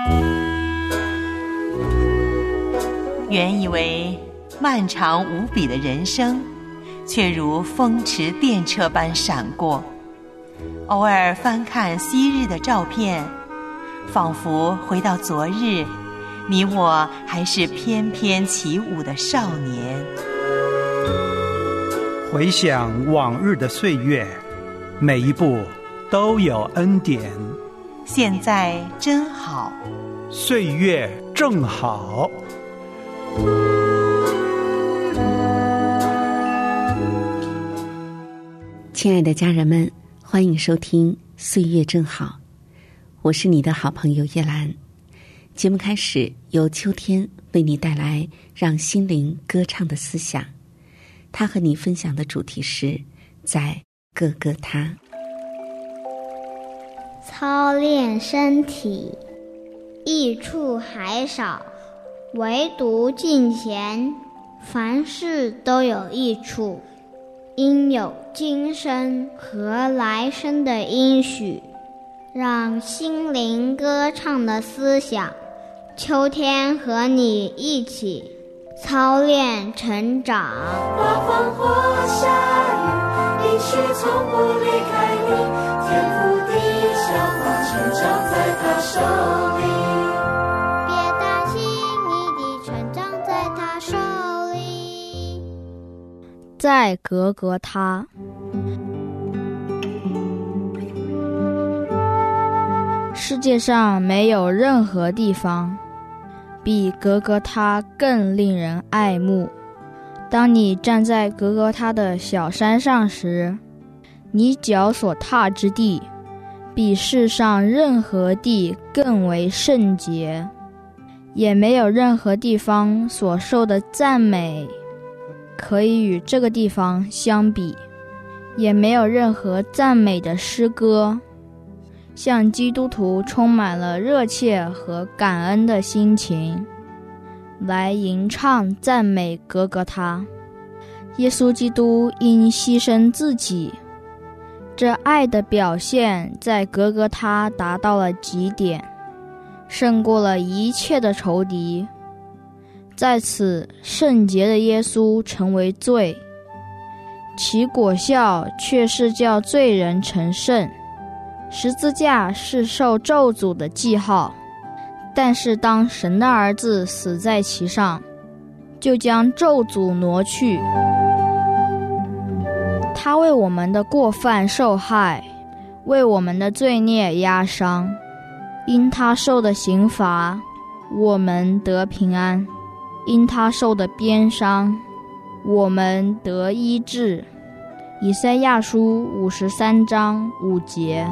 原以为漫长无比的人生，却如风驰电掣般闪过。偶尔翻看昔日的照片，仿佛回到昨日，你我还是翩翩起舞的少年。 回想往日的岁月，每一步都有恩典。 现在真好， 岁月正好。 亲爱的家人们，欢迎收听岁月正好，我是你的好朋友叶兰。节目开始，由秋天为你带来让心灵歌唱的思想。他和你分享的主题是在各个他。 操练身体，益处还少，唯独敬虔，凡事都有益处，应有今生和来生的应许，让心灵歌唱的思想，秋天和你一起操练成长。 刮风或下雨，应许从不离开你，天父的小花成长在他手里， 别担心，你的成长在他手里。 在格格他。世界上没有任何地方比格格他更令人爱慕。当你站在格格他的小山上时，你脚所踏之地比世上任何地更为圣洁，也没有任何地方所受的赞美可以与这个地方相比，也没有任何赞美的诗歌向基督徒充满了热切和感恩的心情来吟唱赞美格格他。耶稣基督因牺牲自己，这爱的表现在格格他达到了极点，胜过了一切的仇敌。在此，圣洁的耶稣成为罪，其果效却是叫罪人成圣。十字架是受咒诅的记号，但是当神的儿子死在其上，就将咒诅挪去。他为我们的过犯受害，为我们的罪孽压伤，因他受的刑罚，我们得平安；因他受的鞭伤，我们得医治。以赛亚书53章5节。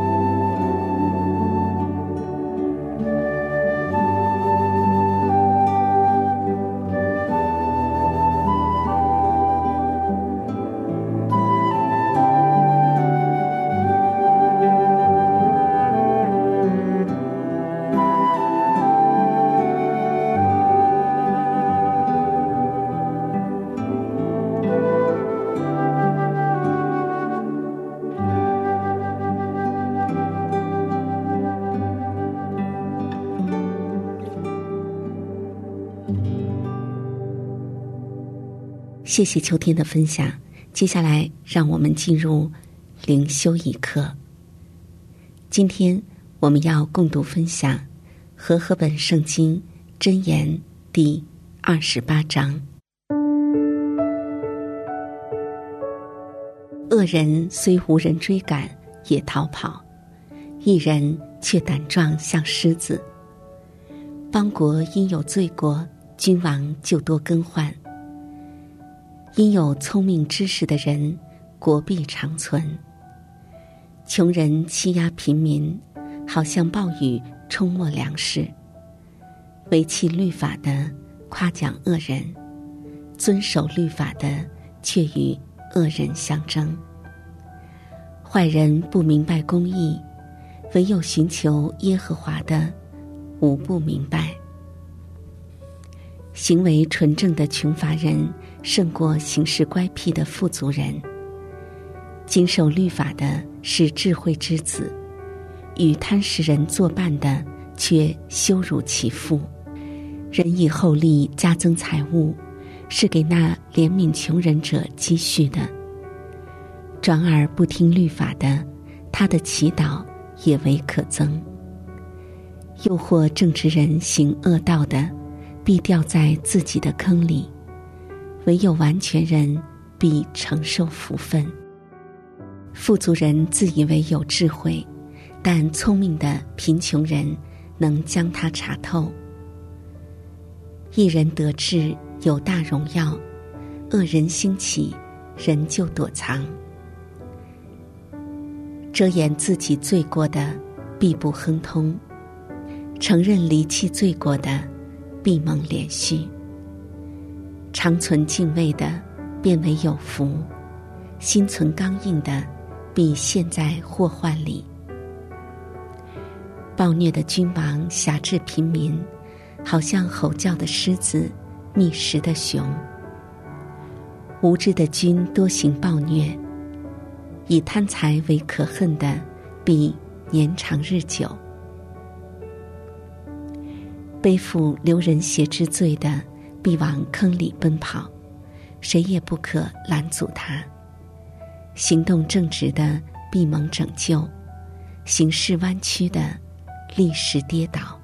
谢谢秋天的分享，接下来让我们进入灵修一课。今天我们要共读分享和合本圣经箴言第28章。恶人虽无人追赶也逃跑，义人却胆壮像狮子。邦国因有罪过，君王就多更换。因有聪明知识的人，国必长存。穷人欺压贫民，好像暴雨冲没粮食。违弃律法的夸奖恶人，遵守律法的却与恶人相争。坏人不明白公义，唯有寻求耶和华的，无不明白。行为纯正的穷乏人胜过行事乖僻的富足人。谨守律法的是智慧之子，与贪食人作伴的却羞辱其父。人以厚利加增财物，是给那怜悯穷人者积蓄的。转而不听律法的，他的祈祷也为可憎。诱惑正直人行恶道的，必掉在自己的坑里，唯有完全人必承受福分。富足人自以为有智慧，但聪明的贫穷人能将它查透。一人得志有大荣耀，恶人兴起，人就躲藏。遮掩自己罪过的，必不亨通；承认离弃罪过的，必蒙连续。常存敬畏的，便为有福；心存刚硬的，必陷在祸患里。暴虐的君王辖制平民，好像吼叫的狮子，觅食的熊。无知的君多行暴虐，以贪财为可恨的，必年长日久。背负流人血之罪的，必往坑里奔跑，谁也不可拦阻他。行动正直的，必蒙拯救；行事弯曲的，立时跌倒。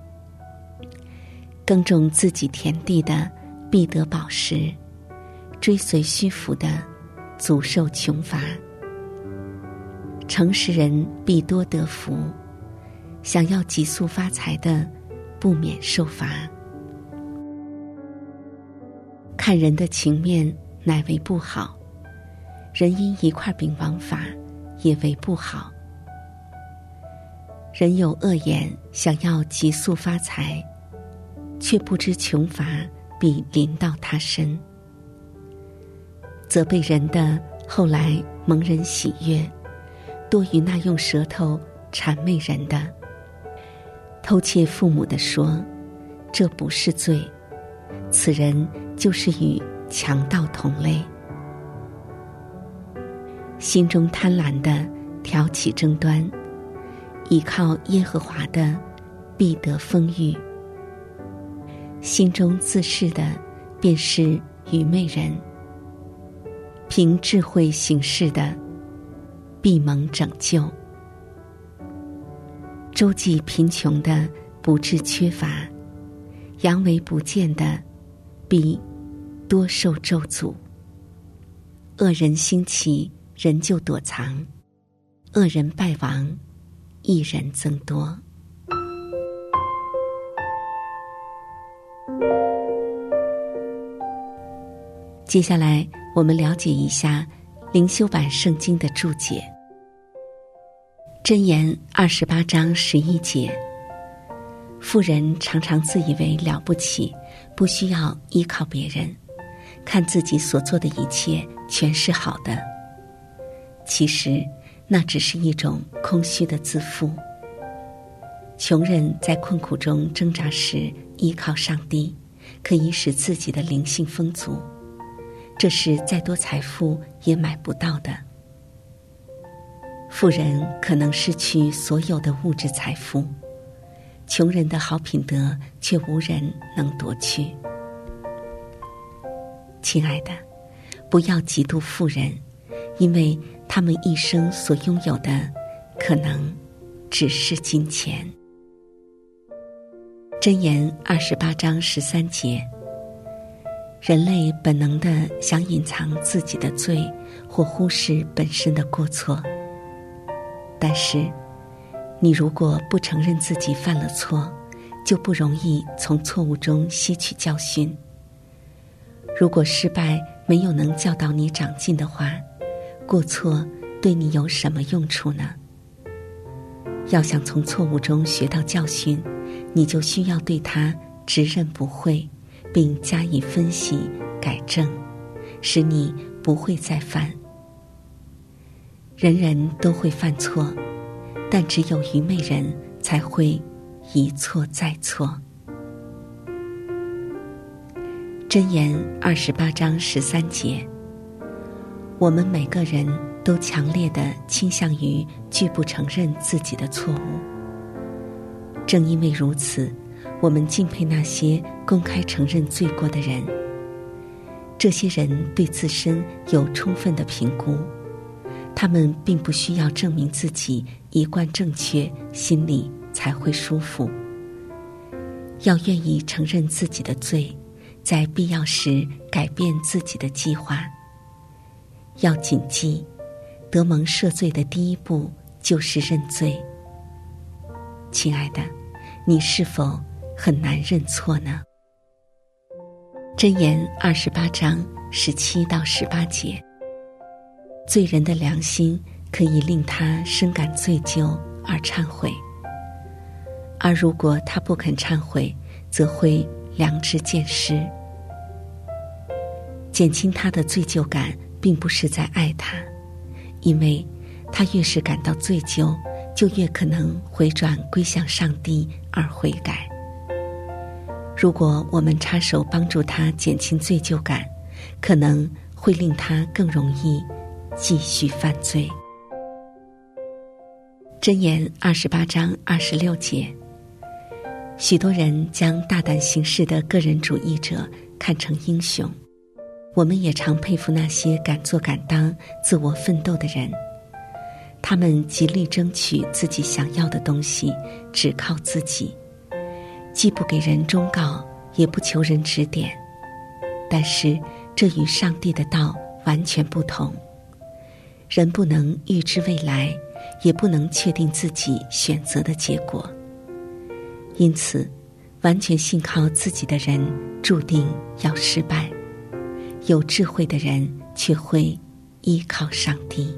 耕种自己田地的，必得饱食；追随虚浮的，足受穷乏。诚实人必多得福，想要急速发财的，不免受罚。看人的情面，乃为不好；人因一块饼枉法，也为不好。人有恶言，想要急速发财，却不知穷乏必临到他身。责备人的，后来蒙人喜悦，多于那用舌头谄媚人的。偷窃父母的说，这不是罪，此人就是与强盗同类。心中贪婪的，挑起争端；倚靠耶和华的，必得丰裕。心中自恃的，便是愚昧人；凭智慧行事的，必蒙拯救。周济贫穷的，不致缺乏；佯为不见的，必多受咒诅。恶人兴起，人就躲藏；恶人败亡，义人增多。接下来我们了解一下灵修版圣经的注解。箴言28章11节，富人常常自以为了不起，不需要依靠别人，看自己所做的一切全是好的。其实那只是一种空虚的自负。穷人在困苦中挣扎时依靠上帝，可以使自己的灵性丰足，这是再多财富也买不到的。富人可能失去所有的物质财富，穷人的好品德却无人能夺去。亲爱的，不要嫉妒富人，因为他们一生所拥有的可能只是金钱。箴言28章13节，人类本能地想隐藏自己的罪，或忽视本身的过错。但是你如果不承认自己犯了错，就不容易从错误中吸取教训。如果失败没有能教导你长进的话，过错对你有什么用处呢？要想从错误中学到教训，你就需要对它直认不讳，并加以分析改正，使你不会再犯。人人都会犯错，但只有愚昧人才会一错再错。箴言28章13节，我们每个人都强烈地倾向于拒不承认自己的错误。 正因为如此，我们敬佩那些公开承认罪过的人。这些人对自身有充分的评估，他们并不需要证明自己一贯正确，心里才会舒服。要愿意承认自己的罪，在必要时改变自己的计划。要谨记，得蒙赦罪的第一步就是认罪。亲爱的，你是否很难认错呢？箴言28章17到18节，罪人的良心可以令他深感罪疚而忏悔，而如果他不肯忏悔，则会良知渐失。减轻他的罪疚感并不是在爱他，因为他越是感到罪疚，就越可能回转归向上帝而悔改。如果我们插手帮助他减轻罪疚感，可能会令他更容易继续犯罪。箴言28章26节，许多人将大胆行事的个人主义者看成英雄，我们也常佩服那些敢做敢当、自我奋斗的人。他们极力争取自己想要的东西，只靠自己，既不给人忠告，也不求人指点。但是这与上帝的道完全不同。人不能预知未来，也不能确定自己选择的结果。因此，完全信靠自己的人注定要失败，有智慧的人却会依靠上帝。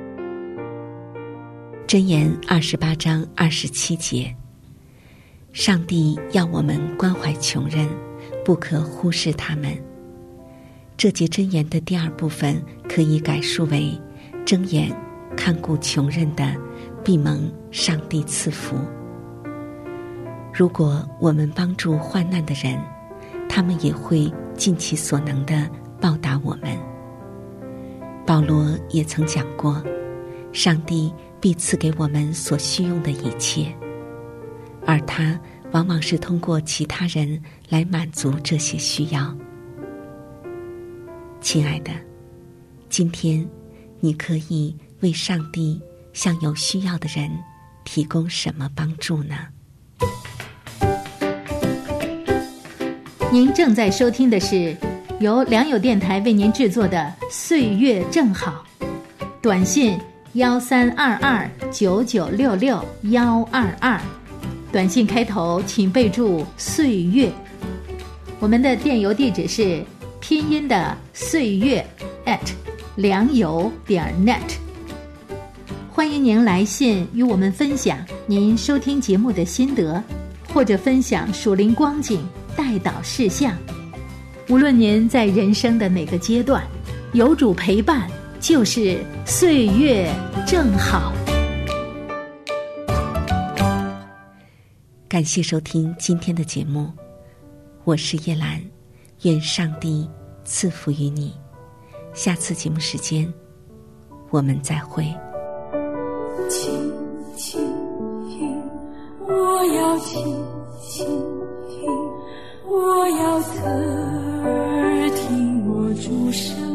箴言28章27节，上帝要我们关怀穷人，不可忽视他们。这节箴言的第二部分可以改述为：睁眼看顾穷人的，必蒙上帝赐福。如果我们帮助患难的人，他们也会尽其所能地报答我们。保罗也曾讲过，上帝必赐给我们所需用的一切，而他往往是通过其他人来满足这些需要。亲爱的，今天你可以为上帝向有需要的人提供什么帮助呢？ 您正在收听的是由良友电台为您制作的《岁月正好》，短信132299662122，短信开头请备注岁月。我们的电邮地址是拼音的岁月良友.net。欢迎您来信与我们分享您收听节目的心得，或者分享属灵光景、代祷事项。无论您在人生的哪个阶段，有主陪伴就是岁月正好。 感谢收听今天的节目，我是叶兰，愿上帝赐福于你。下次节目时间我们再会。 轻轻听，我要轻轻听，我要侧耳听我主声。